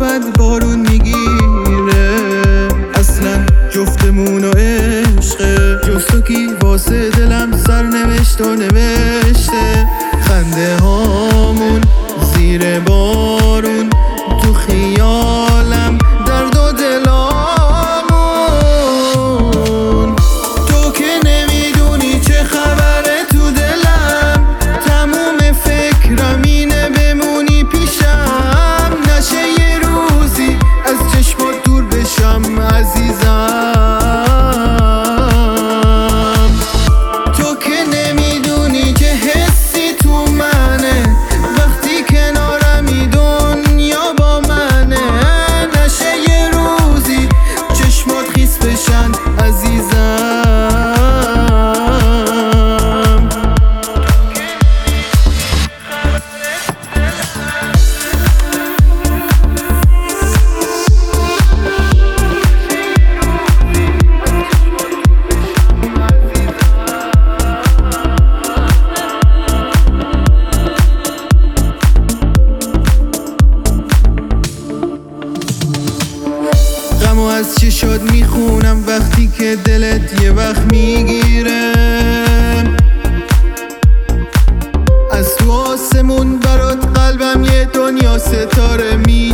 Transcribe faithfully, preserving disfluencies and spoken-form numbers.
بعد بارون میگیره. اصلا جفتمون و عشقه، جز تو کی واسه دلم سر نوشت و نوشته. خنده هامون زیر بارون، تو خیالم درد و دلامون. تو که نمیدونی چه خبره تو دلم، تموم فکرم اینه بمونی پیشم. نشه یه روزی از چشمات دور بشم عزیزم. تو که نمیدونی که حسی تو منه، وقتی کنارمی دنیا با منه. نشه یه روزی چشمات خیس بشن عزیزم. غمو از چشات میخونم وقتی که دلت یه وقت میگیره. از تو آسمون برات قلبم یه دنیا ستاره می